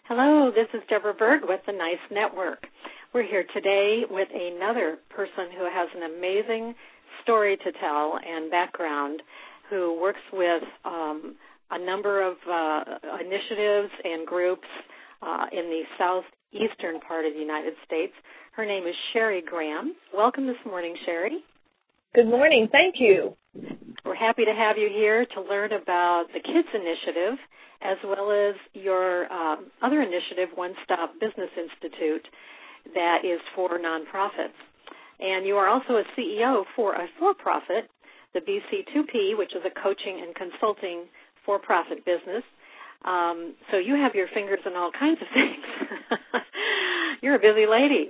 Hello, this is Deborah Berg with the NICE Network. We're here today with another person who has an amazing story to tell and background, who works with a number of initiatives and groups in the southeastern part of the United States. Her name is Sherry Graham. Welcome this morning, Sherry. Good morning. Thank you. We're happy to have you here to learn about the Kids Initiative as well as your other initiative, One Stop Business Institute, that is for nonprofits. And you are also a CEO for a for-profit, the BC2P, which is a coaching and consulting for-profit business. So you have your fingers in all kinds of things. You're a busy lady.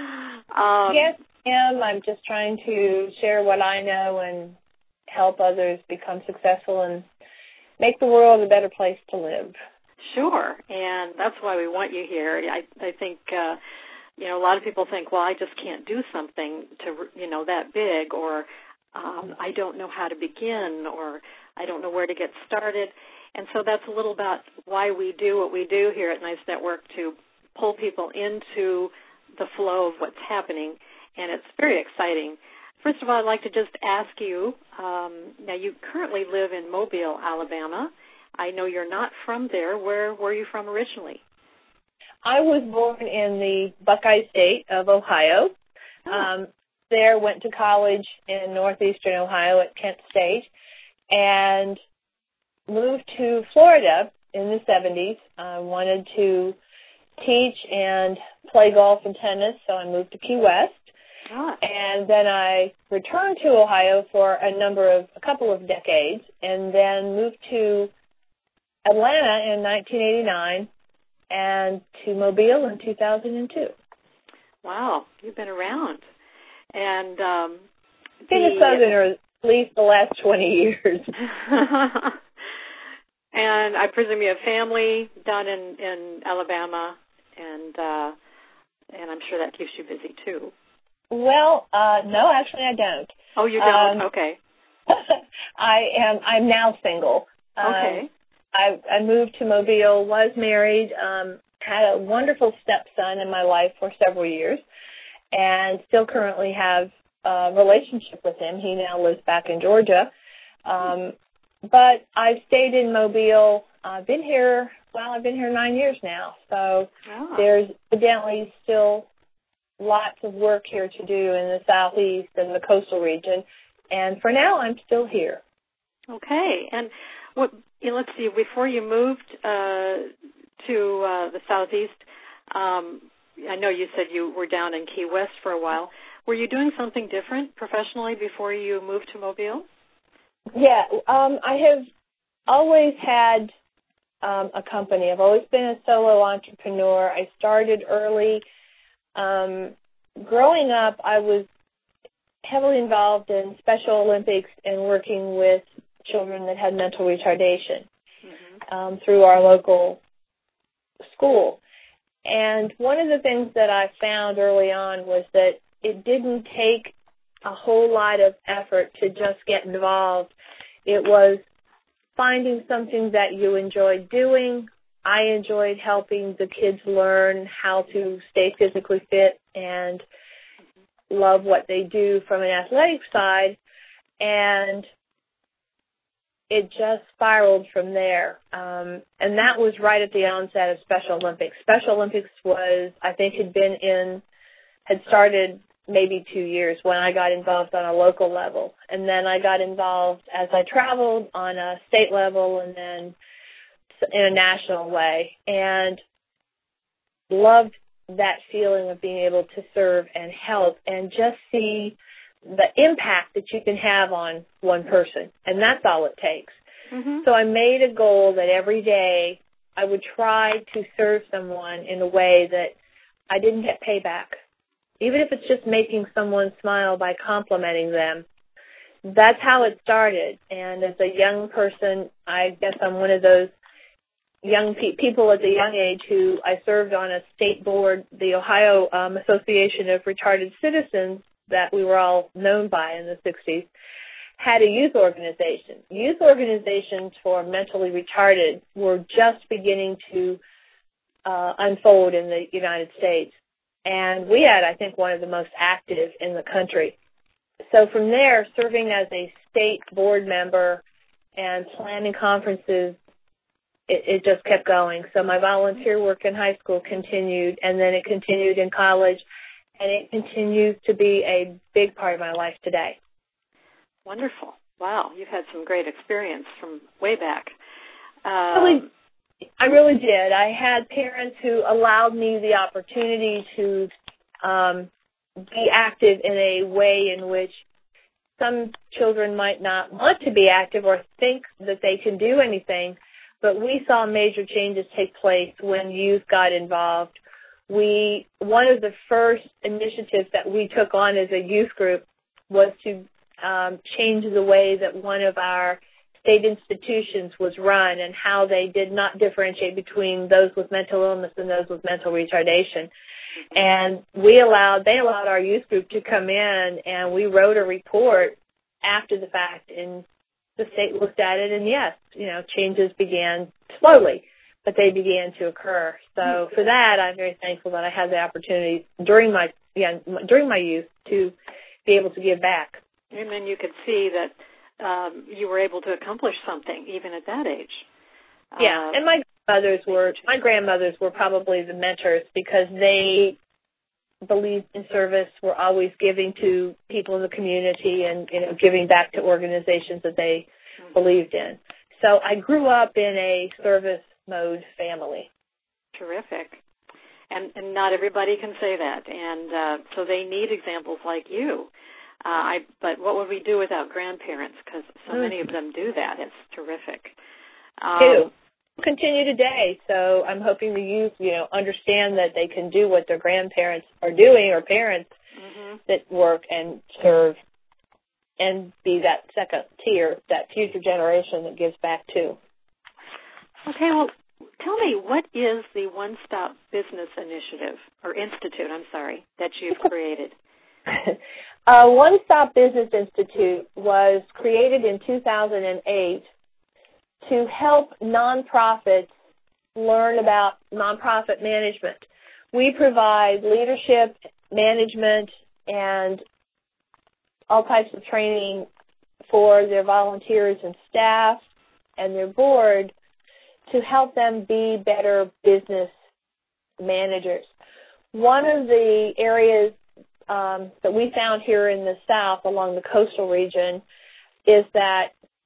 Yes, ma'am. I'm just trying to share what I know and help others become successful and make the world a better place to live. Sure, and that's why we want you here. I think, a lot of people think, well, I just can't do something to, that big, or I don't know how to begin, or I don't know where to get started. And so that's a little about why we do what we do here at NICE Network, to pull people into the flow of what's happening, and it's very exciting. First of all, I'd like to just ask you, now you currently live in Mobile, Alabama. I know you're not from there. Where were you from originally? I was born in the Buckeye State of Ohio. There, went to college in northeastern Ohio at Kent State, and moved to Florida in the 70s. I wanted to teach and play golf and tennis, so I moved to Key West. And then I returned to Ohio for a couple of decades, and then moved to Atlanta in 1989 and to Mobile in 2002. Wow, you've been around. And been a Southerner at least the last 20 years. And I presume you have family down in Alabama, and I'm sure that keeps you busy too. Well, no, actually I don't. Oh, you don't? Okay. I'm now single. Okay. I moved to Mobile, was married, had a wonderful stepson in my life for several years, and still currently have a relationship with him. He now lives back in Georgia. But I've stayed in Mobile. I've been here 9 years now. So There's evidently still lots of work here to do in the southeast and the coastal region. And for now, I'm still here. Okay. And let's see, before you moved to the southeast, I know you said you were down in Key West for a while. Were you doing something different professionally before you moved to Mobile? Yeah, I have always had a company. I've always been a solo entrepreneur. I started early. Growing up, I was heavily involved in Special Olympics and working with children that had mental retardation through our local school. And one of the things that I found early on was that it didn't take a whole lot of effort to just get involved. It was finding something that you enjoyed doing. I enjoyed helping the kids learn how to stay physically fit and love what they do from an athletic side, and it just spiraled from there. And that was right at the onset of Special Olympics. Special Olympics had started maybe 2 years when I got involved on a local level. And then I got involved as I traveled on a state level and then in a national way, and loved that feeling of being able to serve and help and just see the impact that you can have on one person. And that's all it takes. So I made a goal that every day I would try to serve someone in a way that I didn't get payback. Even if it's just making someone smile by complimenting them. That's how it started. And as a young person, I guess I'm one of those young people at a young age who I served on a state board, the Ohio Association of Retarded Citizens, that we were all known by in the 60s, had a youth organization. Youth organizations for mentally retarded were just beginning to unfold in the United States. And we had, I think, one of the most active in the country. So from there, serving as a state board member and planning conferences, it just kept going. So my volunteer work in high school continued, and then it continued in college, and it continues to be a big part of my life today. Wonderful. Wow, you've had some great experience from way back. I really did. I had parents who allowed me the opportunity to be active in a way in which some children might not want to be active or think that they can do anything, but we saw major changes take place when youth got involved. One of the first initiatives that we took on as a youth group was to change the way that one of our state institutions was run and how they did not differentiate between those with mental illness and those with mental retardation. And they allowed our youth group to come in, and we wrote a report after the fact, and the state looked at it, and yes, changes began slowly, but they began to occur. So for that, I'm very thankful that I had the opportunity during my youth to be able to give back. And then you could see that you were able to accomplish something even at that age. Yeah, and my grandmothers were probably the mentors because they believed in service, were always giving to people in the community and giving back to organizations that they believed in. So I grew up in a service mode family. Terrific. And not everybody can say that, and so they need examples like you. But what would we do without grandparents? Because so many of them do that. It's terrific. Do continue today. So I'm hoping the youth, understand that they can do what their grandparents are doing, or parents that work and serve, and be that second tier, that future generation that gives back too. Okay. Well, tell me, what is the One Stop Business Initiative or Institute? That you've created. One Stop Business Institute was created in 2008 to help nonprofits learn about nonprofit management. We provide leadership, management, and all types of training for their volunteers and staff and their board to help them be better business managers. One of the areas that we found here in the South along the coastal region is that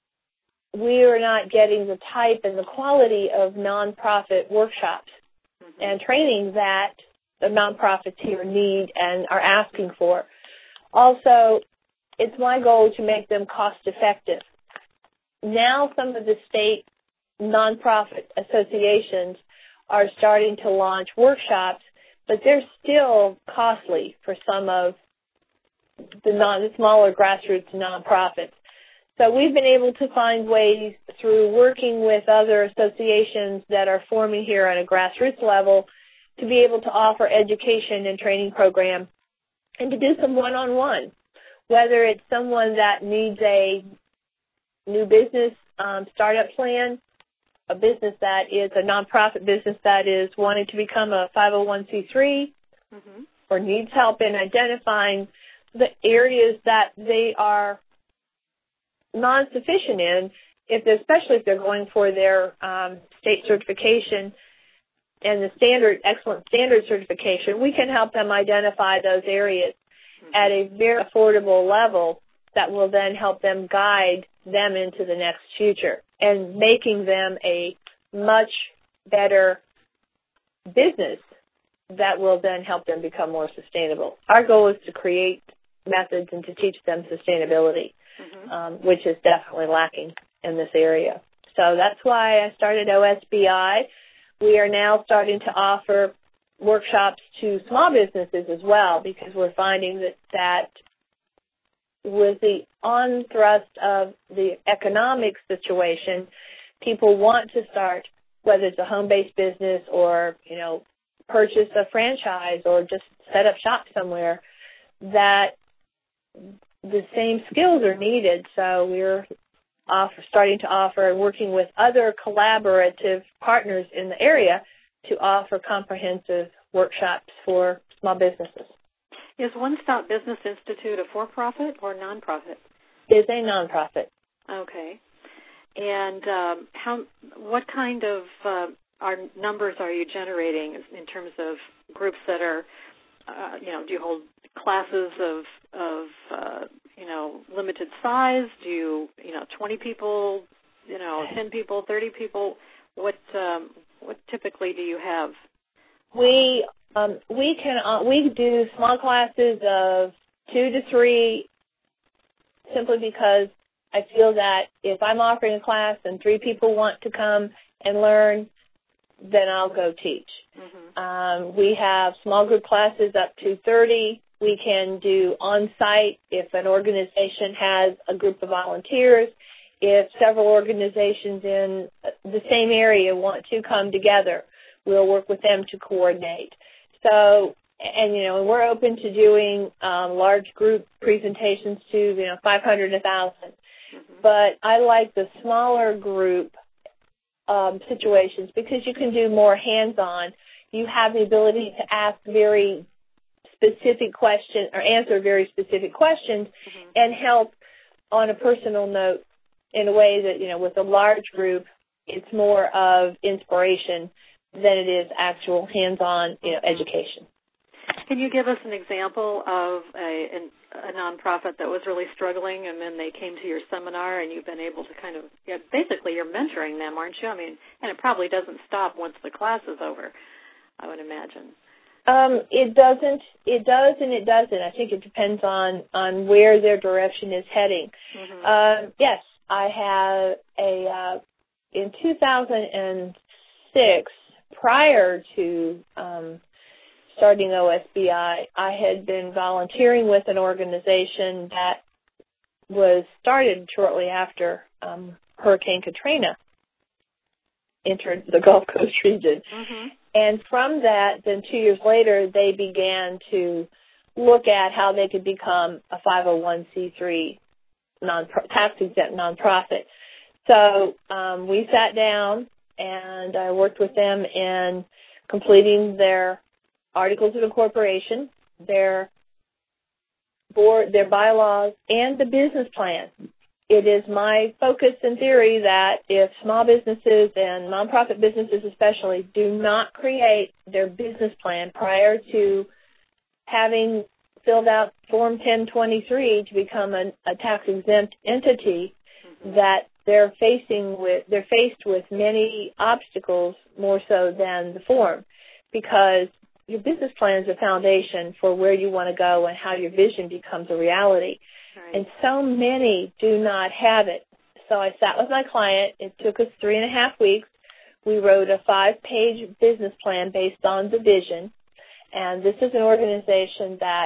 we are not getting the type and the quality of nonprofit workshops and training that the nonprofits here need and are asking for. Also, it's my goal to make them cost effective. Now some of the state nonprofit associations are starting to launch workshops, but they're still costly for some of the smaller grassroots nonprofits. So we've been able to find ways through working with other associations that are forming here on a grassroots level to be able to offer education and training programs and to do some one-on-one, whether it's someone that needs a new business startup plan, a business that is a nonprofit business that is wanting to become a 501c3 or needs help in identifying the areas that they are non-sufficient in, especially if they're going for their state certification and the excellent standard certification. We can help them identify those areas at a very affordable level that will then help them guide them into the next future and making them a much better business that will then help them become more sustainable. Our goal is to create methods and to teach them sustainability, which is definitely lacking in this area. So that's why I started OSBI. We are now starting to offer workshops to small businesses as well, because we're finding that with the on-thrust of the economic situation, people want to start, whether it's a home-based business or, purchase a franchise or just set up shop somewhere, that the same skills are needed. So we're starting to offer and working with other collaborative partners in the area to offer comprehensive workshops for small businesses. Is One Stop Business Institute a for-profit or nonprofit? It is a nonprofit. Okay. And what kind of numbers are you generating in terms of groups that are, do you hold classes of limited size? Do you, 20 people, 10 people, 30 people? What typically do you have? We do small classes of 2 to 3, simply because I feel that if I'm offering a class and 3 people want to come and learn, then I'll go teach. Mm-hmm. We have small group classes up to 30. We can do on-site if an organization has a group of volunteers. If several organizations in the same area want to come together, we'll work with them to coordinate. So, and we're open to doing large group presentations to 500 to 1,000. Mm-hmm. But I like the smaller group situations because you can do more hands-on. You have the ability to ask very specific questions or answer very specific questions, mm-hmm. and help on a personal note in a way that, with a large group, it's more of inspiration than it is actual hands-on, education. Can you give us an example of a nonprofit that was really struggling, and then they came to your seminar, and you've been able to kind of, basically you're mentoring them, aren't you? I mean, and it probably doesn't stop once the class is over, I would imagine. It doesn't. It does and it doesn't. I think it depends on where their direction is heading. Mm-hmm. Yes, I have in 2006, prior to starting OSBI, I had been volunteering with an organization that was started shortly after Hurricane Katrina entered the Gulf Coast region. Mm-hmm. And from that, then 2 years later, they began to look at how they could become a 501c3 tax-exempt nonprofit. So we sat down, and I worked with them in completing their articles of incorporation, their board, their bylaws, and the business plan. It is my focus and theory that if small businesses and nonprofit businesses especially do not create their business plan prior to having filled out Form 1023 to become a tax-exempt entity, mm-hmm. that they're faced with many obstacles more so than the form, because your business plan is a foundation for where you want to go and how your vision becomes a reality. Right. And so many do not have it. So I sat with my client. It took us 3.5 weeks. We wrote a 5-page business plan based on the vision. And this is an organization that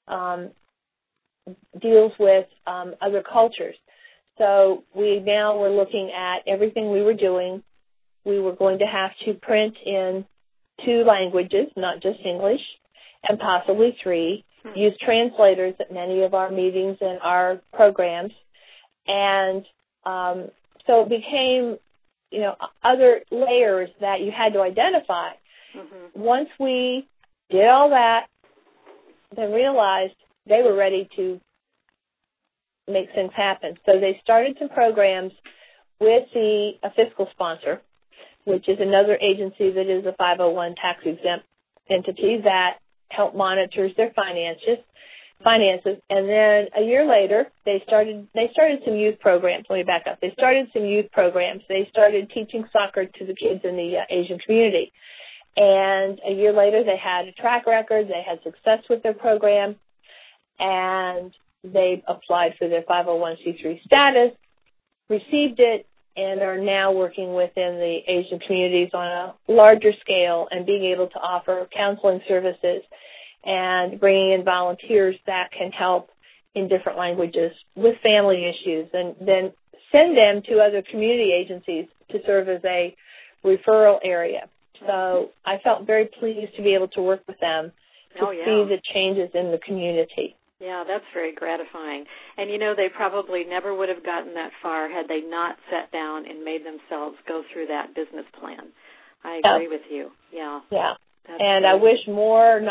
deals with other cultures. So we now were looking at everything we were doing. We were going to have to print in 2 languages, not just English, and possibly 3. Use translators at many of our meetings and our programs. And so it became, other layers that you had to identify. Mm-hmm. Once we did all that, then realized they were ready to make things happen. So they started some programs with a fiscal sponsor, which is another agency that is a 501 tax-exempt entity that help monitors their finances. And then a year later, they started some youth programs. Let me back up. They started some youth programs. They started teaching soccer to the kids in the Asian community. And a year later, they had a track record. They had success with their program. And they applied for their 501c3 status, received it, and are now working within the Asian communities on a larger scale and being able to offer counseling services and bringing in volunteers that can help in different languages with family issues, and then send them to other community agencies to serve as a referral area. So I felt very pleased to be able to work with them to see the changes in the community. Yeah, that's very gratifying. And, they probably never would have gotten that far had they not sat down and made themselves go through that business plan. I agree with you. Yeah. Yeah. That's and great. I wish more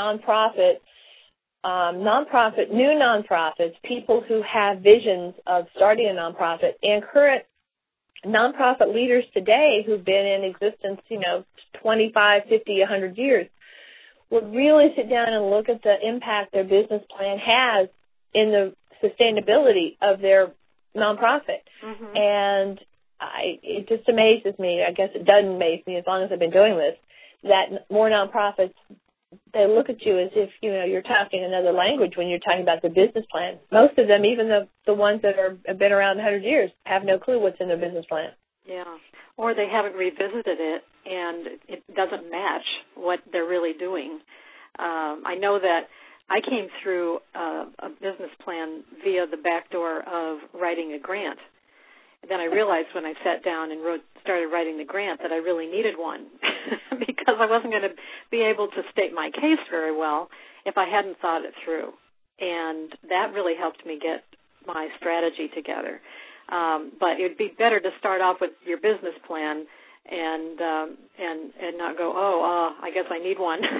new nonprofits, people who have visions of starting a nonprofit, and current nonprofit leaders today who've been in existence, 25, 50, 100 years, would really sit down and look at the impact their business plan has in the sustainability of their nonprofit. Mm-hmm. And it just amazes me. I guess it doesn't amaze me as long as I've been doing this, that more nonprofits, they look at you as if, you're talking another language when you're talking about the business plan. Most of them, even the ones that have been around 100 years, have no clue what's in their business plan. Yeah. Or they haven't revisited it, and it doesn't match what they're really doing. I know that I came through a business plan via the back door of writing a grant. Then I realized when I sat down and started writing the grant that I really needed one because I wasn't going to be able to state my case very well if I hadn't thought it through. And that really helped me get my strategy together. But it would be better to start off with your business plan and not go, I guess I need one.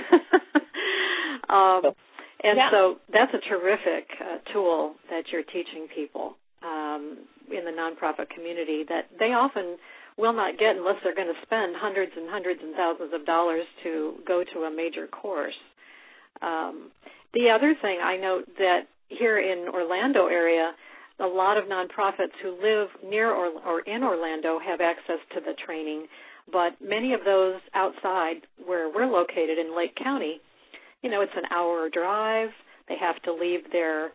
So that's a terrific tool that you're teaching people in the nonprofit community that they often will not get unless they're going to spend hundreds and hundreds and thousands of dollars to go to a major course. The other thing I note that here in Orlando area, a lot of nonprofits who live near or in Orlando have access to the training, but many of those outside where we're located in Lake County, it's an hour drive. They have to leave their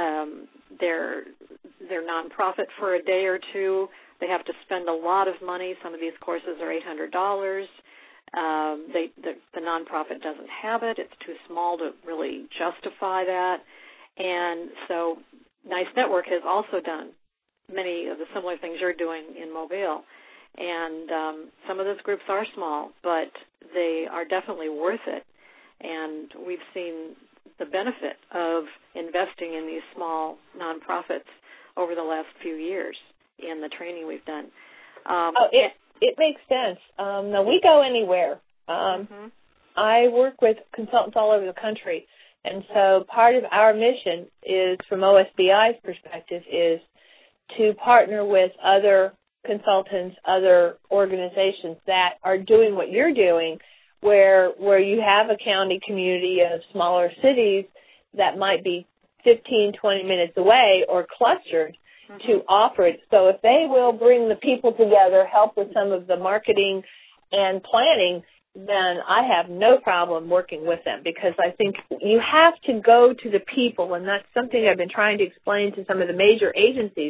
nonprofit for a day or two. They have to spend a lot of money. Some of these courses are $800. The nonprofit doesn't have it. It's too small to really justify that. And so Nice Network has also done many of the similar things you're doing in Mobile. And some of those groups are small, but they are definitely worth it. And we've seen the benefit of investing in these small nonprofits over the last few years in the training we've done. It makes sense. Now, we go anywhere. I work with consultants all over the country, and so part of our mission is, from OSBI's perspective, is to partner with other consultants, other organizations that are doing what you're doing, where you have a county community of smaller cities that might be 15, 20 minutes away or clustered to offer it. So if they will bring the people together, help with some of the marketing and planning, then I have no problem working with them, because I think you have to go to the people, and that's something I've been trying to explain to some of the major agencies.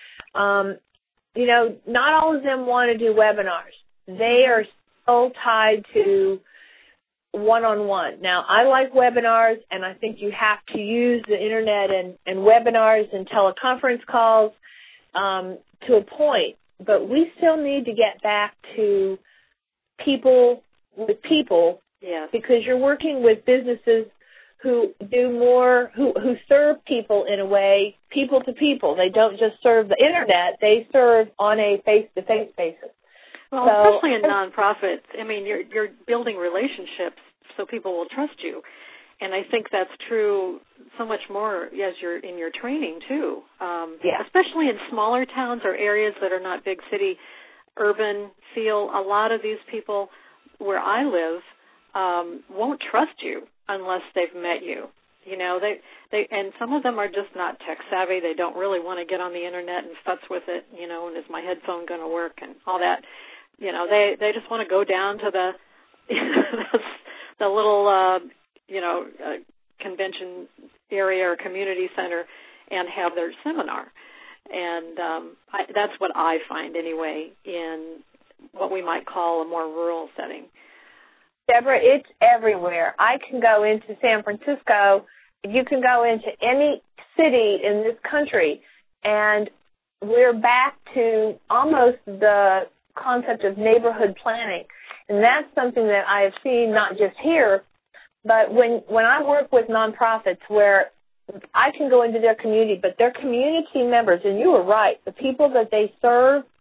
Not all of them want to do webinars. They are so tied to one-on-one. Now, I like webinars, and I think you have to use the Internet and webinars and teleconference calls to a point, but we still need to get back to people with people, yes, because you're working with businesses who do more, who serve people in a way, people to people. They don't just serve the Internet, they serve on a face-to-face basis. Well, especially in nonprofits, you're building relationships so people will trust you. And I think that's true so much more as you're in your training, too. Especially in smaller towns or areas that are not big city, urban feel. A lot of these people where I live won't trust you unless they've met you. They and some of them are just not tech savvy. They don't really want to get on the Internet and futz with it, and is my headphone going to work and all that. They just want to go down to the the little convention area or community center and have their seminar. And that's what I find anyway in what we might call a more rural setting. Deborah, it's everywhere. I can go into San Francisco. You can go into any city in this country, and we're back to almost the concept of neighborhood planning. And that's something that I have seen not just here, but when I work with nonprofits where I can go into their community, but their community members, and you were right, the people that they serve,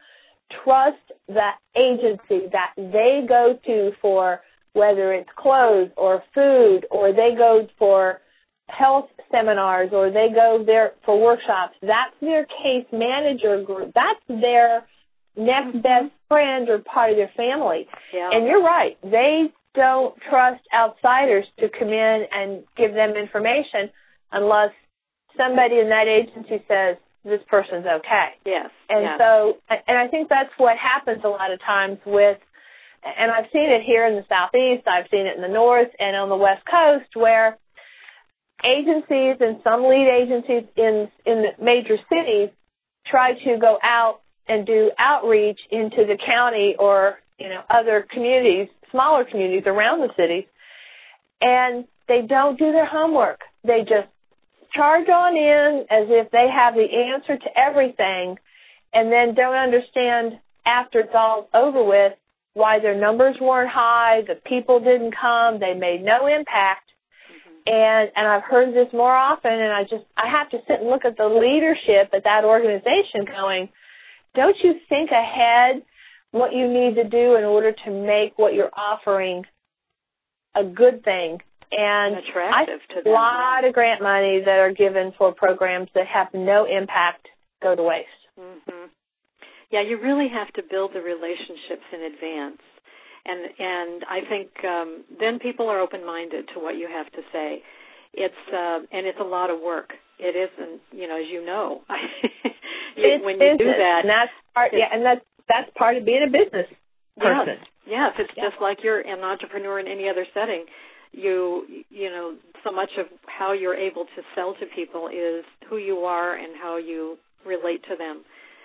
trust the agency that they go to for whether it's clothes or food, or they go for health seminars, or they go there for workshops. That's their case manager group. That's their next best friend or part of their family. Yeah. And you're right. They don't trust outsiders to come in and give them information unless somebody in that agency says, this person's okay. Yes. And so, and I think that's what happens a lot of times with, and I've seen it here in the Southeast, I've seen it in the North and on the West Coast, where agencies and some lead agencies in the major cities try to go out and do outreach into the county or, other communities, smaller communities around the cities, and they don't do their homework. They just charge on in as if they have the answer to everything, and then don't understand after it's all over with why their numbers weren't high, the people didn't come, they made no impact. And I've heard this more often, and I have to sit and look at the leadership at that organization going, don't you think ahead what you need to do in order to make what you're offering a good thing? And attractive to them. A lot of grant money that are given for programs that have no impact go to waste. Mm-hmm. Yeah, you really have to build the relationships in advance. And I think then people are open-minded to what you have to say. And it's a lot of work. It isn't, as you know. When you do that, and that's part. Yeah, and that's part of being a business person. Yes, it's just like you're an entrepreneur in any other setting. You know, so much of how you're able to sell to people is who you are and how you relate to them.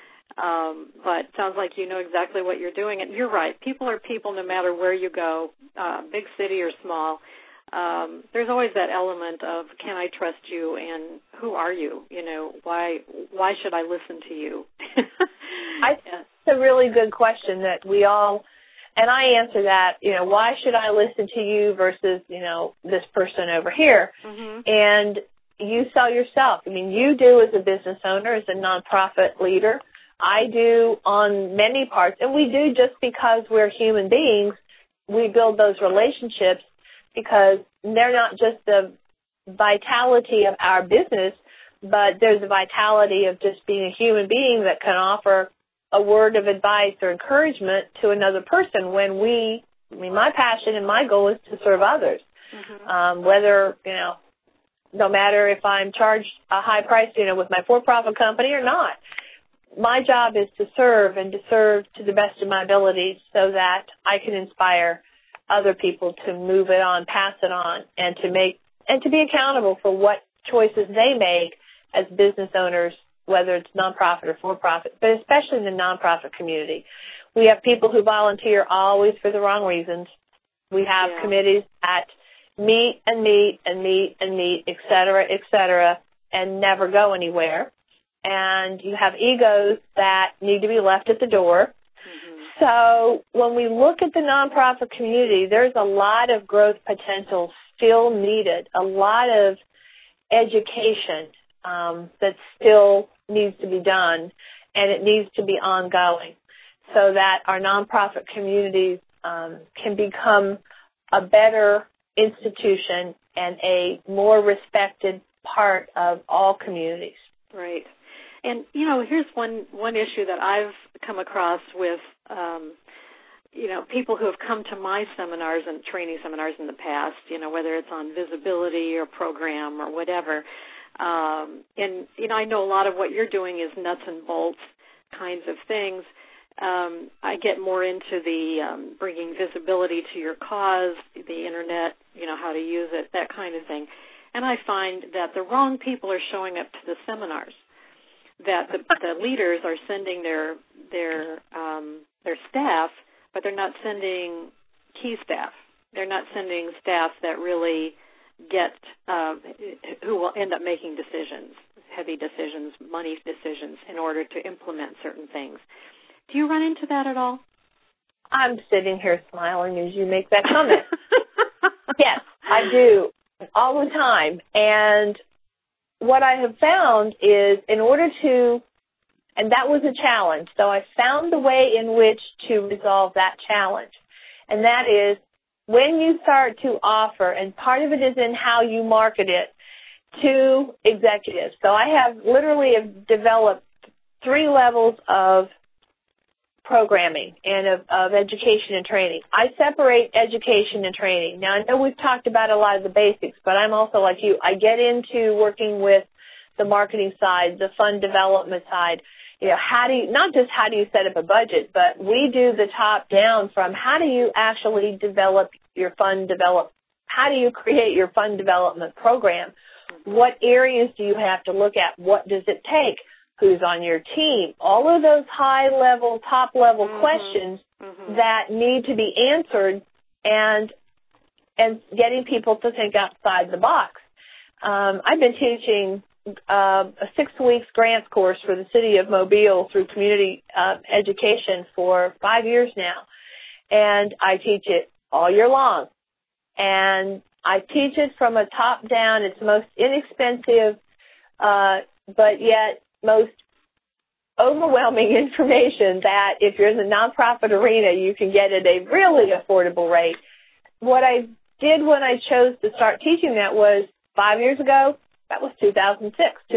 But it sounds like you know exactly what you're doing. And you're right. People are people no matter where you go, big city or small. There's always that element of, can I trust you, and who are you? Why should I listen to you? It's a really good question that we all, and I answer that, why should I listen to you versus, this person over here? Mm-hmm. And you sell yourself. I mean, you do as a business owner, as a nonprofit leader. I do on many parts, and we do just because we're human beings. We build those relationships because they're not just the vitality of our business, but there's the vitality of just being a human being that can offer a word of advice or encouragement to another person my passion and my goal is to serve others. Mm-hmm. Whether, no matter if I'm charged a high price, with my for-profit company or not. My job is to serve and to serve to the best of my abilities so that I can inspire other people to move it on, pass it on, and to be accountable for what choices they make as business owners, whether it's nonprofit or for-profit, but especially in the nonprofit community. We have people who volunteer always for the wrong reasons. We have committees that meet, et cetera, and never go anywhere. And you have egos that need to be left at the door. Mm-hmm. So when we look at the nonprofit community, there's a lot of growth potential still needed, a lot of education that still needs to be done, and it needs to be ongoing so that our nonprofit communities can become a better institution and a more respected part of all communities. Right. And, here's one issue that I've come across with, people who have come to my seminars and training seminars in the past, whether it's on visibility or program or whatever. And, I know a lot of what you're doing is nuts and bolts kinds of things. I get more into the bringing visibility to your cause, the Internet, how to use it, that kind of thing. And I find that the wrong people are showing up to the seminars, that the leaders are sending their staff, but they're not sending key staff. They're not sending staff that really who will end up making decisions, heavy decisions, money decisions, in order to implement certain things. Do you run into that at all? I'm sitting here smiling as you make that comment. Yes, I do, all the time. And what I have found is in order to, And that was a challenge. So I found the way in which to resolve that challenge. And that is when you start to offer, and part of it is in how you market it, to executives. So I have literally developed 3 levels of programming and of education and training. I separate education and training. Now, I know we've talked about a lot of the basics, but I'm also like you. I get into working with the marketing side, the fund development side. Not just how do you set up a budget, but we do the top down from how do you actually develop your how do you create your fund development program? What areas do you have to look at? What does it take? Who's on your team? All of those high-level, top-level questions that need to be answered and getting people to think outside the box. I've been teaching a 6 weeks grants course for the city of Mobile through community education for 5 years now. And I teach it all year long. And I teach it from a top-down. It's the most inexpensive, but yet most overwhelming information that if you're in the nonprofit arena, you can get at a really affordable rate. What I did when I chose to start teaching that was 5 years ago, that was 2006,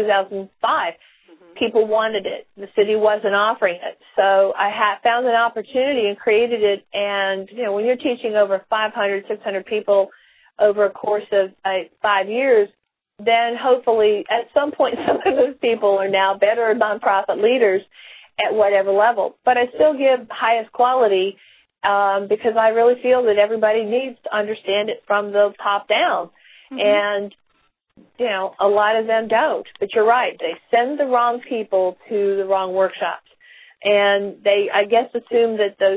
2005. People wanted it. The city wasn't offering it. So I found an opportunity and created it. And, when you're teaching over 500, 600 people over a course of 5 years, then hopefully at some point some of those people are now better nonprofit leaders at whatever level. But I still give highest quality because I really feel that everybody needs to understand it from the top down. And, a lot of them don't. But you're right. They send the wrong people to the wrong workshops. And they, I guess, assume that those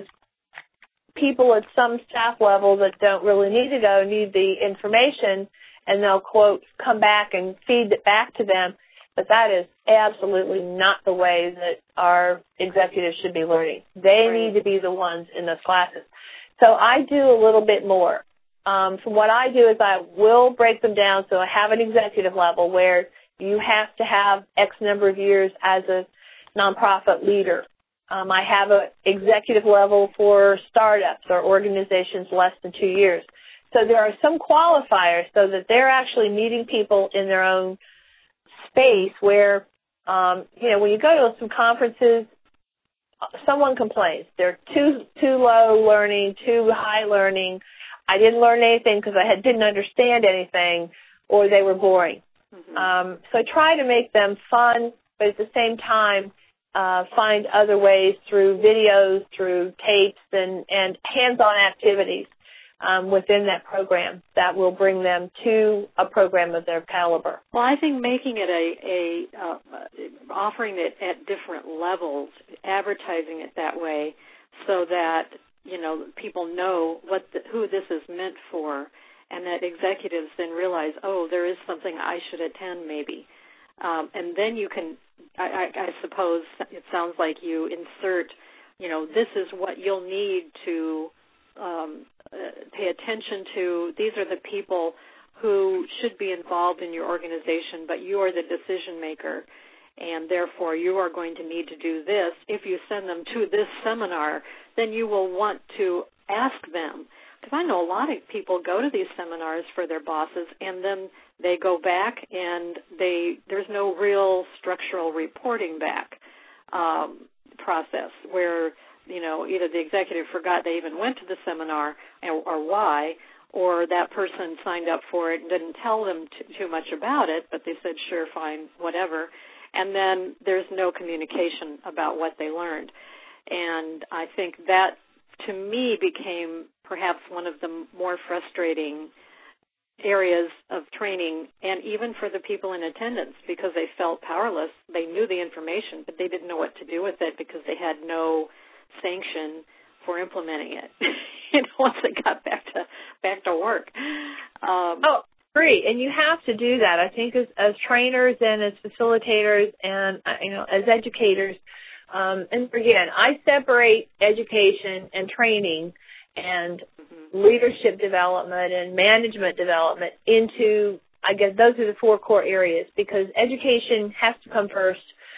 people at some staff level that don't really need to go need the information, and they'll, quote, come back and feed it back to them. But that is absolutely not the way that our executives should be learning. They need to be the ones in those classes. So I do a little bit more. From what I do is I will break them down. So I have an executive level where you have to have X number of years as a nonprofit leader. I have an executive level for startups or organizations less than 2 years. So there are some qualifiers so that they're actually meeting people in their own space where, when you go to some conferences, someone complains. They're too low learning, too high learning. I didn't learn anything because I didn't understand anything, or they were boring. So I try to make them fun, but at the same time, find other ways through videos, through tapes, and hands-on activities within that program that will bring them to a program of their caliber. Well, I think making it offering it at different levels, advertising it that way, so that people know who this is meant for, and that executives then realize, oh, there is something I should attend maybe, and then you can. I suppose it sounds like you insert, this is what you'll need to pay attention to. These are the people who should be involved in your organization, but you are the decision maker, and therefore you are going to need to do this. If you send them to this seminar, then you will want to ask them. Because I know a lot of people go to these seminars for their bosses, and then they go back and there's no real structural reporting back process where, either the executive forgot they even went to the seminar or why, or that person signed up for it and didn't tell them too much about it, but they said, sure, fine, whatever. And then there's no communication about what they learned. And I think that, to me, became perhaps one of the more frustrating areas of training, and even for the people in attendance, because they felt powerless. They knew the information, but they didn't know what to do with it because they had no sanction for implementing it. Once they got back to work. Great, and you have to do that. I think as trainers and as facilitators and as educators. And again, I separate education and training and leadership development and management development into, I guess, those are the 4 core areas, because education has to come first.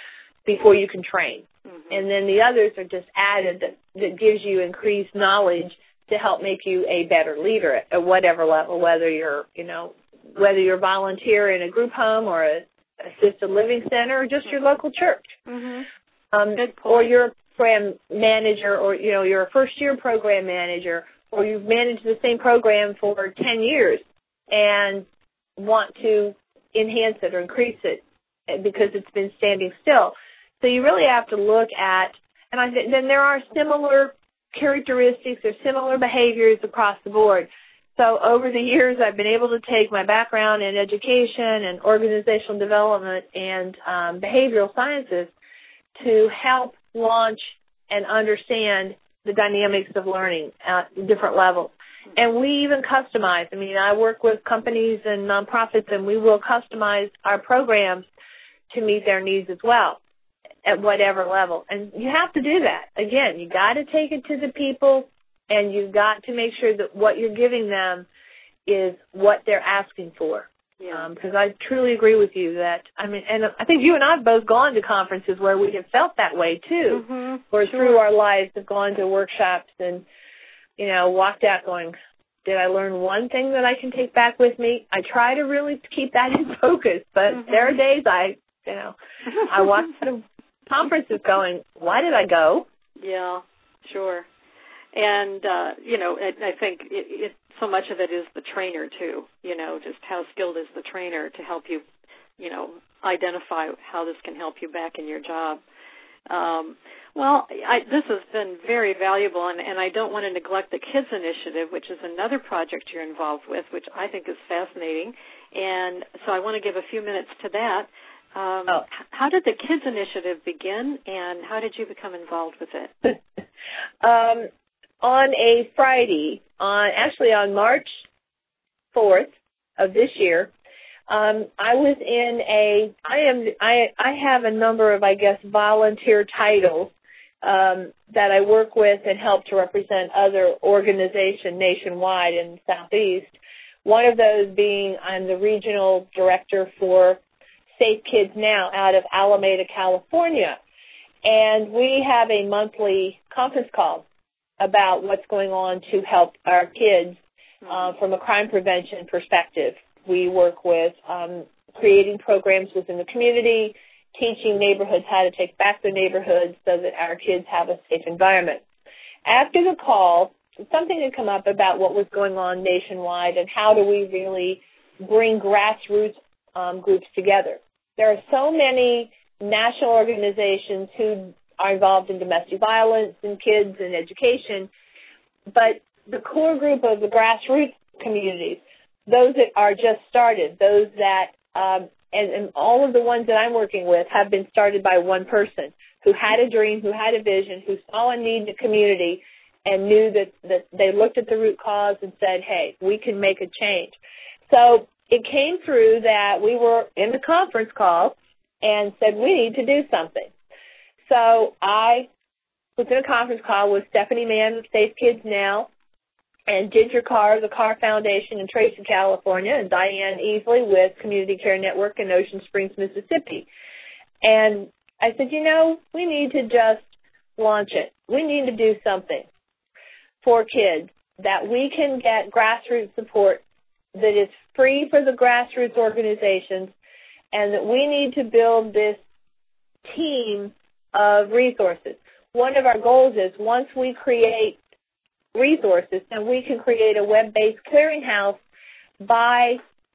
before you can train. Mm-hmm. And then the others are just added that gives you increased knowledge to help make you a better leader at whatever level, whether you're volunteer in a group home or a assisted living center or just your local church. Mm-hmm. Good point. Or you're a program manager, or, you're a first-year program manager, or you've managed the same program for 10 years and want to enhance it or increase it because it's been standing still. So you really have to look at, and I think then there are similar characteristics or similar behaviors across the board. So over the years, I've been able to take my background in education and organizational development and behavioral sciences to help launch and understand the dynamics of learning at different levels. And we even customize. I mean, I work with companies and nonprofits, and we will customize our programs to meet their needs as well at whatever level. And you have to do that. Again, you got to take it to the people, and you've got to make sure that what you're giving them is what they're asking for. Yeah. Because I truly agree with you that, and I think you and I have both gone to conferences where we have felt that way too, mm-hmm. or Sure. through our lives have gone to workshops and, walked out going, did I learn one thing that I can take back with me? I try to really keep that in focus, but mm-hmm. there are days I walk out of conferences going, why did I go? Yeah, sure. And, I think so much of it is the trainer, too, just how skilled is the trainer to help you, identify how this can help you back in your job. This has been very valuable, and I don't want to neglect the Kids Initiative, which is another project you're involved with, which I think is fascinating. And so I want to give a few minutes to that. How did the Kids Initiative begin, and how did you become involved with it? On a Friday, on March 4th of this year, I was I have a number of, volunteer titles that I work with and help to represent other organizations nationwide in the Southeast. One of those being I'm the regional director for Safe Kids Now out of Alameda, California. And we have a monthly conference call about what's going on to help our kids from a crime prevention perspective. We work with creating programs within the community, teaching neighborhoods how to take back their neighborhoods so that our kids have a safe environment. After the call, something had come up about what was going on nationwide and how do we really bring grassroots groups together. There are so many national organizations who are involved in domestic violence and kids and education, but the core group of the grassroots communities, those that are just started, those that, and all of the ones that I'm working with have been started by one person who had a dream, who had a vision, who saw a need in the community and knew that they looked at the root cause and said, hey, we can make a change. So it came through that we were in the conference call and said, we need to do something. So I was in a conference call with Stephanie Mann of Safe Kids Now and Ginger Carr of the Carr Foundation in Tracy, California, and Diane Easley with Community Care Network in Ocean Springs, Mississippi. And I said, we need to just launch it. We need to do something for kids that we can get grassroots support that is free for the grassroots organizations, and that we need to build this team of resources. One of our goals is once we create resources, then we can create a web-based clearinghouse by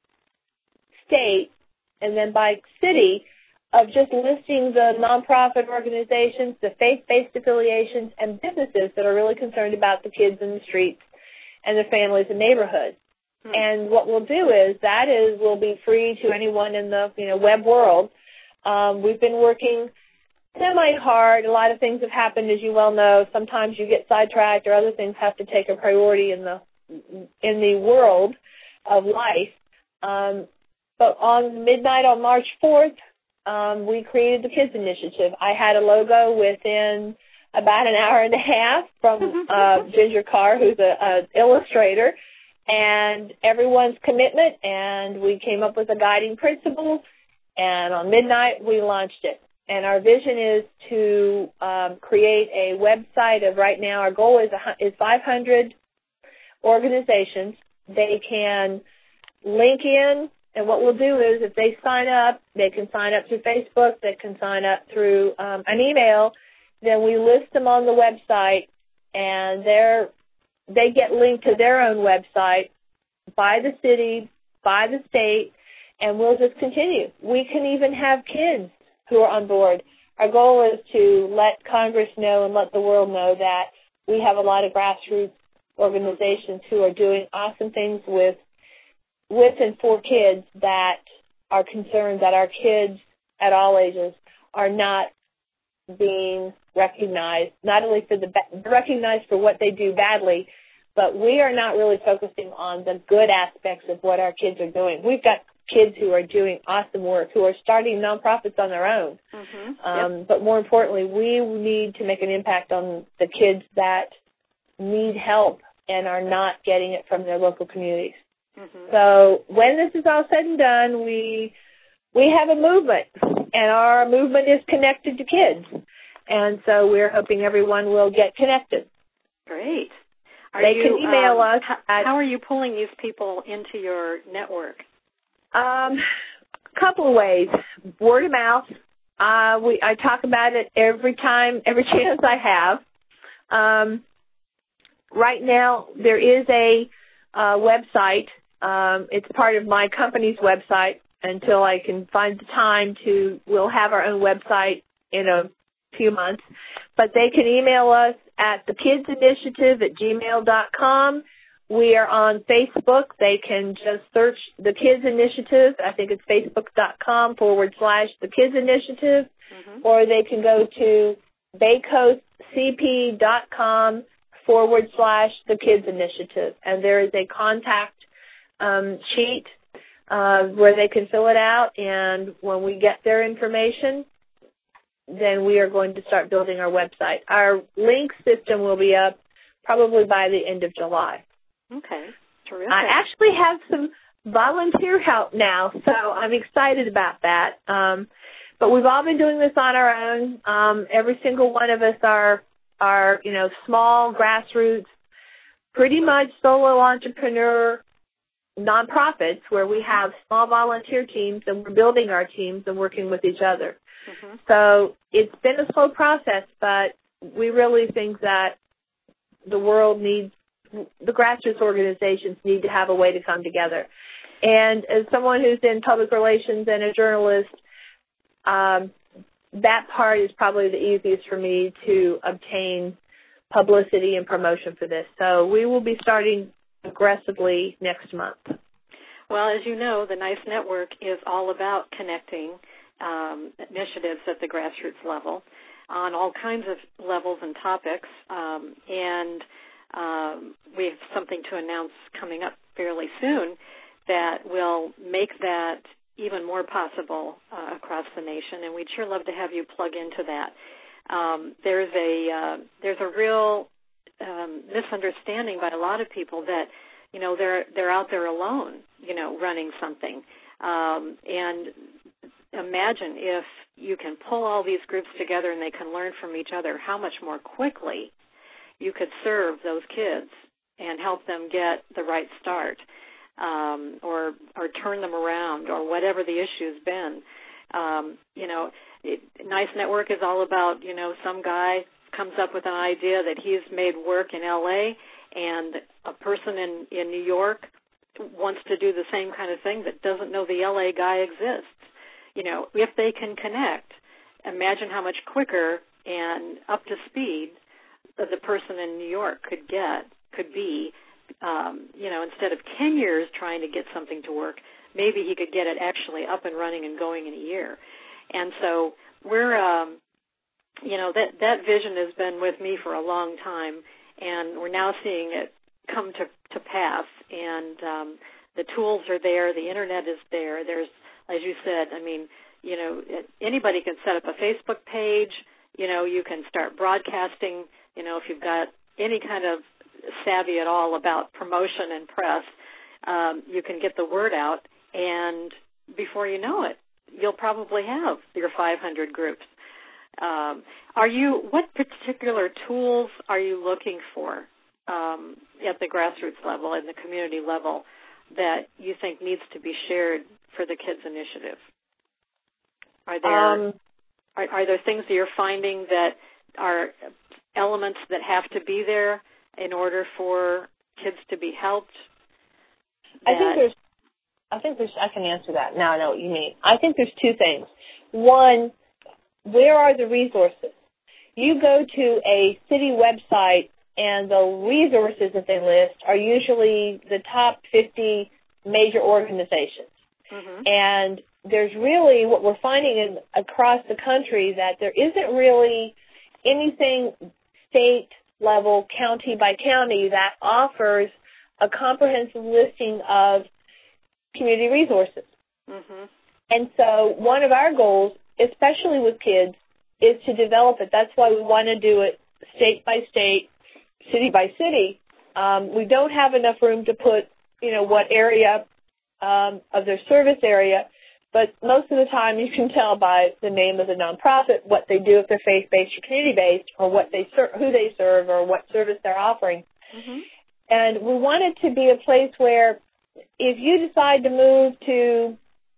state and then by city of just listing the nonprofit organizations, the faith-based affiliations, and businesses that are really concerned about the kids in the streets and the families and neighborhoods. And what we'll do is we'll be free to anyone in the web world. We've been working semi-hard. A lot of things have happened, as you well know. Sometimes you get sidetracked or other things have to take a priority in the world of life. But on midnight on March 4th, we created the Kids Initiative. I had a logo within about an hour and a half from Ginger Carr, who's an illustrator, and everyone's commitment, and we came up with a guiding principle, and on midnight we launched it. And our vision is to create a website of, right now, our goal is 500 organizations. They can link in, and what we'll do is if they sign up, they can sign up through Facebook, they can sign up through an email, then we list them on the website, and they get linked to their own website by the city, by the state, and we'll just continue. We can even have kids who are on board. Our goal is to let Congress know and let the world know that we have a lot of grassroots organizations who are doing awesome things with and for kids that are concerned that our kids at all ages are not being recognized, not only recognized for what they do badly, but we are not really focusing on the good aspects of what our kids are doing. We've got kids who are doing awesome work, who are starting nonprofits on their own. But more importantly, we need to make an impact on the kids that need help and are not getting it from their local communities. So when this is all said and done, we have a movement, and our movement is connected to kids. And so we're hoping everyone will get connected. Great. They can email us. How are you pulling these people into your network? A couple of ways. Word of mouth. I talk about it every chance I have. Right now, there is a website. It's part of my company's website until I can find the time we'll have our own website in a few months. But they can email us at thekidsinitiative@gmail.com. We are on Facebook. They can just search The Kids Initiative. I think it's facebook.com/The Kids Initiative. Or they can go to baycoastcp.com/The Kids Initiative. And there is a contact sheet where they can fill it out. And when we get their information, then we are going to start building our website. Our link system will be up probably by the end of July. Okay, terrific. I actually have some volunteer help now, so I'm excited about that. But we've all been doing this on our own. Every single one of us are small, grassroots, pretty much solo entrepreneur nonprofits where we have small volunteer teams, and we're building our teams and working with each other. So it's been a slow process, but we really think that the grassroots organizations need to have a way to come together. And as someone who's in public relations and a journalist, that part is probably the easiest for me to obtain publicity and promotion for this. So we will be starting aggressively next month. Well, as you know, the NICE Network is all about connecting initiatives at the grassroots level on all kinds of levels and topics. We have something to announce coming up fairly soon that will make that even more possible across the nation, and we'd sure love to have you plug into that. There's a real misunderstanding by a lot of people that they're out there alone, running something. And imagine if you can pull all these groups together and they can learn from each other, how much more quickly you could serve those kids and help them get the right start, or turn them around, or whatever the issue's been. NICE Network is all about, some guy comes up with an idea that he's made work in L.A., and a person in New York wants to do the same kind of thing that doesn't know the L.A. guy exists. If they can connect, imagine how much quicker and up to speed the person in New York could be, instead of 10 years trying to get something to work, maybe he could get it actually up and running and going in a year. And so we're, that vision has been with me for a long time, and we're now seeing it come to pass. And the tools are there, the Internet is there. There's, as you said, anybody can set up a Facebook page. You can start broadcasting. If you've got any kind of savvy at all about promotion and press, you can get the word out, and before you know it, you'll probably have your 500 groups. What particular tools are you looking for at the grassroots level and the community level that you think needs to be shared for the Kids Initiative? Are there things that you're finding that are elements that have to be there in order for kids to be helped? I can answer that. Now I know what you mean. I think there's two things. One, where are the resources? You go to a city website and the resources that they list are usually the top 50 major organizations. Mm-hmm. And there's really, what we're finding across the country, that there isn't really anything state level, county by county, that offers a comprehensive listing of community resources. Mm-hmm. And so one of our goals, especially with kids, is to develop it. That's why we want to do it state by state, city by city. We don't have enough room to put, what area of their service area, but most of the time you can tell by the name of the nonprofit what they do, if they're faith-based or community-based, or what they who they serve, or what service they're offering. Mm-hmm. And we want it to be a place where if you decide to move to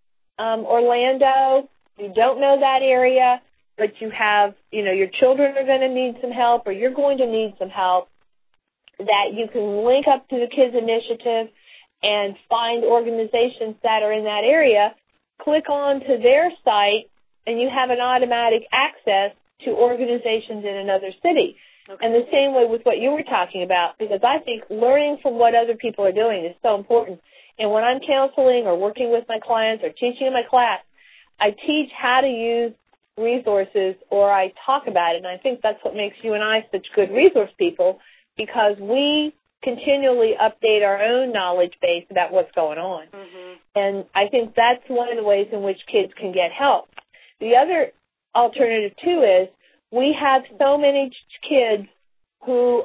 Orlando, you don't know that area, but you have, your children are going to need some help, or you're going to need some help, that you can link up to the Kids Initiative and find organizations that are in that area, click on to their site, and you have an automatic access to organizations in another city. Okay. And the same way with what you were talking about, because I think learning from what other people are doing is so important. And when I'm counseling or working with my clients or teaching in my class, I teach how to use resources, or I talk about it. And I think that's what makes you and I such good resource people, because we continually update our own knowledge base about what's going on. Mm-hmm. And I think that's one of the ways in which kids can get help. The other alternative, too, is we have so many kids who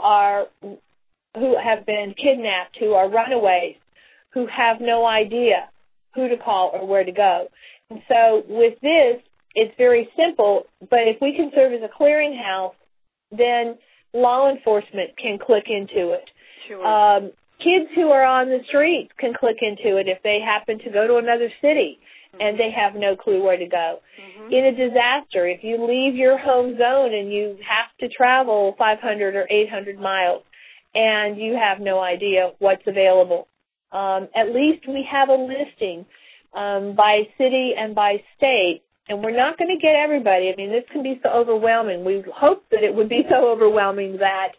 have been kidnapped, who are runaways, who have no idea who to call or where to go. And so with this, it's very simple, but if we can serve as a clearinghouse, then law enforcement can click into it. Sure. Kids who are on the streets can click into it if they happen to go to another city and they have no clue where to go. Mm-hmm. In a disaster, if you leave your home zone and you have to travel 500 or 800 miles and you have no idea what's available, at least we have a listing by city and by state. And we're not going to get everybody. I mean, this can be so overwhelming. We hope that it would be so overwhelming that,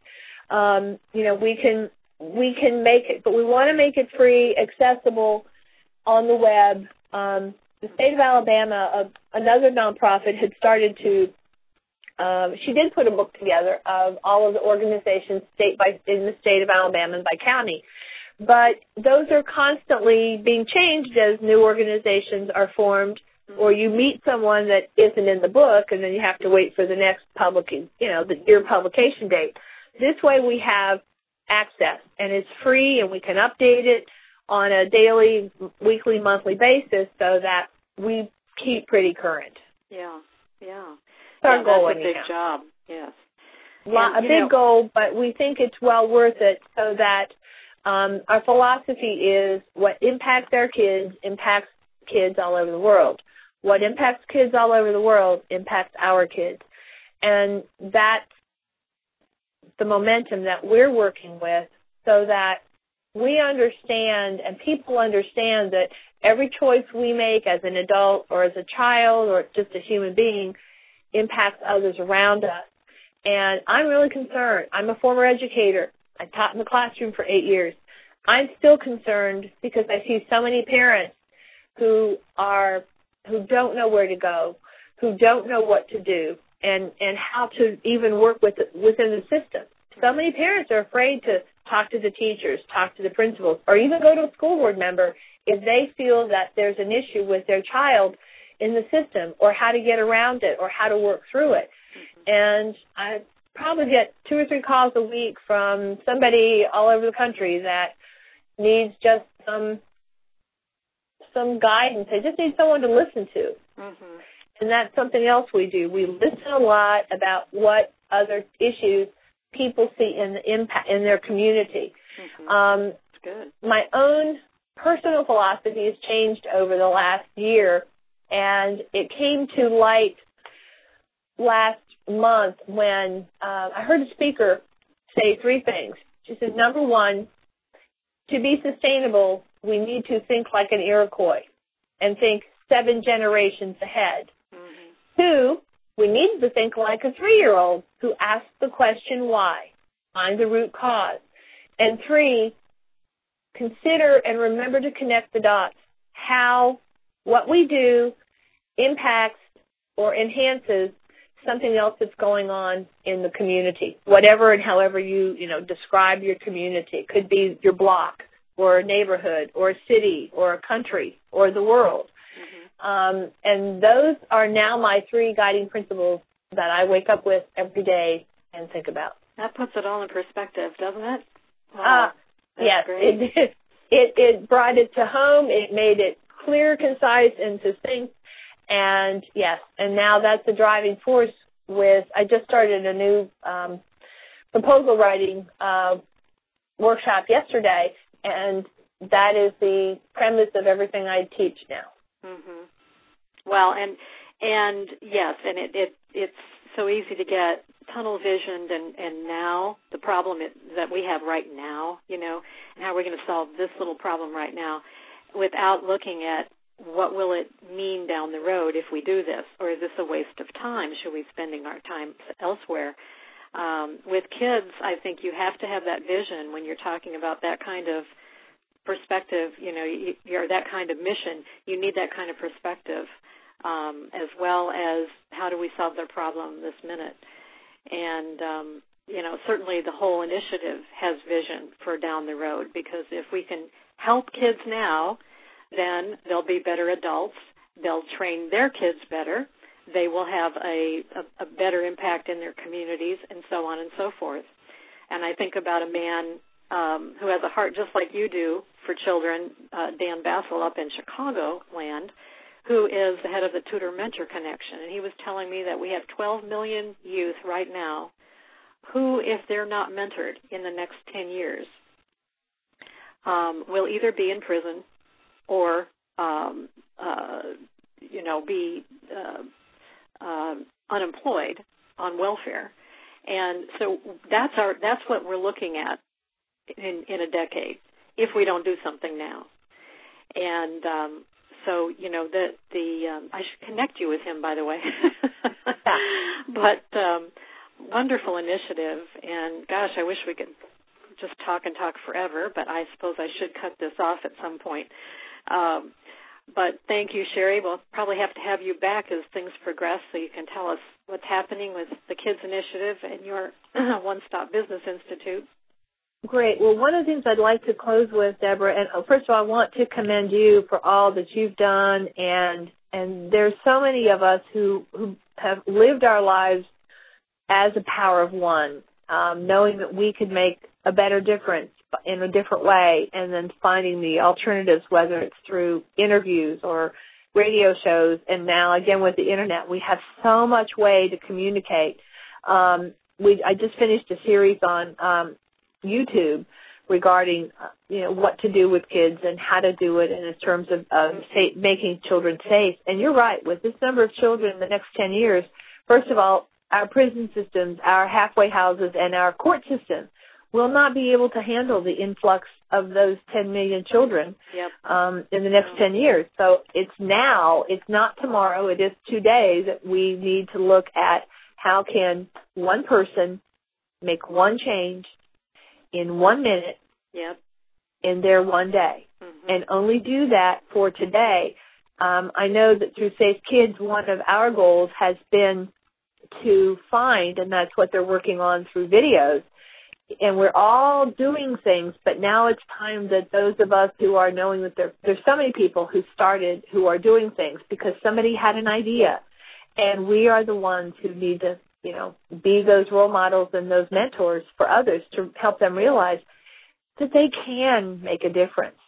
we can make it, but we want to make it free, accessible on the web. The state of Alabama, another nonprofit, had started to, she did put a book together of all of the organizations in the state of Alabama and by county. But those are constantly being changed as new organizations are formed, or you meet someone that isn't in the book, and then you have to wait for the next your publication date. This way we have access, and it's free, and we can update it on a daily, weekly, monthly basis so that we keep pretty current. Yeah. It's our goal. That's a big job, yes. A big goal, but we think it's well worth it, so that our philosophy is what impacts our kids impacts kids all over the world. What impacts kids all over the world impacts our kids. And that's the momentum that we're working with, so that we understand and people understand that every choice we make as an adult or as a child or just a human being impacts others around us. And I'm really concerned. I'm a former educator. I taught in the classroom for 8 years. I'm still concerned because I see so many parents who don't know where to go, who don't know what to do, and how to even work within the system. So many parents are afraid to talk to the teachers, talk to the principals, or even go to a school board member if they feel that there's an issue with their child in the system, or how to get around it, or how to work through it. And I probably get 2 or 3 calls a week from somebody all over the country that needs just some guidance. They just need someone to listen to. Mm-hmm. and that's something else we do. We listen a lot about what other issues people see in the impact in their community. That's good. My own personal philosophy has changed over the last year, and it came to light last month when I heard a speaker say three things. She said, number one, to be sustainable, we need to think like an Iroquois and think 7 generations ahead. Two, we need to think like a 3-year-old who asks the question why, find the root cause. And 3, consider and remember to connect the dots, how what we do impacts or enhances something else that's going on in the community, whatever and however you describe your community. It could be your block or a neighborhood or a city or a country or the world. And those are now my 3 guiding principles that I wake up with every day and think about. That puts it all in perspective, doesn't it? Wow. Yes, great. It brought it to home. It made it clear, concise, and succinct. And yes, and now that's the driving force I just started a new proposal writing workshop yesterday, and that is the premise of everything I teach now. Well, and yes, and it's so easy to get tunnel visioned, and now the problem that we have right now, and how we're going to solve this little problem right now, without looking at what will it mean down the road if we do this, or is this a waste of time? Should we be spending our time elsewhere? With kids, I think you have to have that vision when you're talking about that kind of perspective, you're that kind of mission. You need that kind of perspective, as well as how do we solve their problem this minute. And, certainly the whole initiative has vision for down the road, because if we can help kids now, then they'll be better adults. They'll train their kids better. They will have a better impact in their communities, and so on and so forth. And I think about a man who has a heart just like you do for children, Dan Bassel up in Chicagoland, who is the head of the Tutor Mentor Connection. And he was telling me that we have 12 million youth right now who, if they're not mentored in the next 10 years, will either be in prison or, be unemployed on welfare. And so that's what we're looking at in a decade if we don't do something now. And I should connect you with him, by the way. But wonderful initiative, and gosh, I wish we could just talk and talk forever, but I suppose I should cut this off at some point. But thank you, Sherry. We'll probably have to have you back as things progress so you can tell us what's happening with the Kids Initiative and your One Stop Business Institute. Great. Well, one of the things I'd like to close with, Deborah, and first of all, I want to commend you for all that you've done, and there's so many of us who have lived our lives as a power of one, knowing that we could make a better difference in a different way, and then finding the alternatives, whether it's through interviews or radio shows, and now, again, with the Internet, we have so much way to communicate. I just finished a series on YouTube regarding, what to do with kids and how to do it in terms of making children safe. And you're right, with this number of children in the next 10 years, first of all, our prison systems, our halfway houses, and our court system will not be able to handle the influx of those 10 million children in the next 10 years. So it's now, it's not tomorrow, it is today that we need to look at how can one person make one change in 1 minute in their one day, and only do that for today. I know that through Safe Kids, one of our goals has been to find, and that's what they're working on through videos, and we're all doing things, but now it's time that those of us who are knowing that there's so many people who are doing things because somebody had an idea, and we are the ones who need to, be those role models and those mentors for others to help them realize that they can make a difference.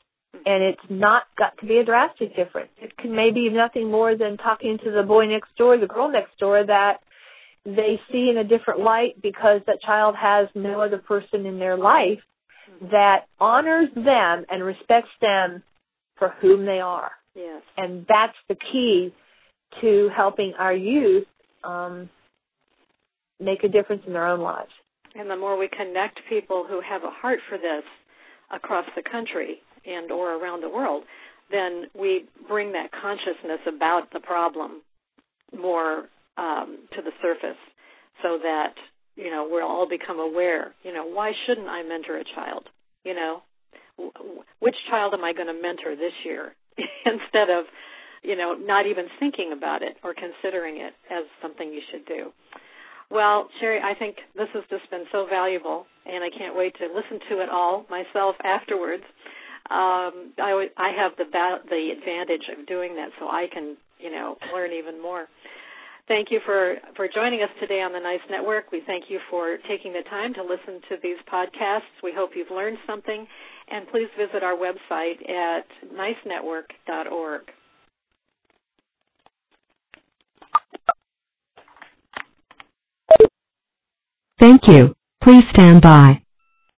And it's not got to be a drastic difference. It can maybe nothing more than talking to the boy next door, the girl next door, that they see in a different light because that child has no other person in their life that honors them and respects them for whom they are. Yes. And that's the key to helping our youth make a difference in their own lives. And the more we connect people who have a heart for this across the country and or around the world, then we bring that consciousness about the problem more to the surface, so that, you know, we'll all become aware, you know, why shouldn't I mentor a child? You know, which child am I going to mentor this year? Instead of, you know, not even thinking about it or considering it as something you should do. Well, Sherry, I think this has just been so valuable, and I can't wait to listen to it all myself afterwards. I have the advantage of doing that, so I can, you know, learn even more. Thank you for joining us today on the NICE Network. We thank you for taking the time to listen to these podcasts. We hope you've learned something, and please visit our website at nicenetwork.org. Thank you. Please stand by.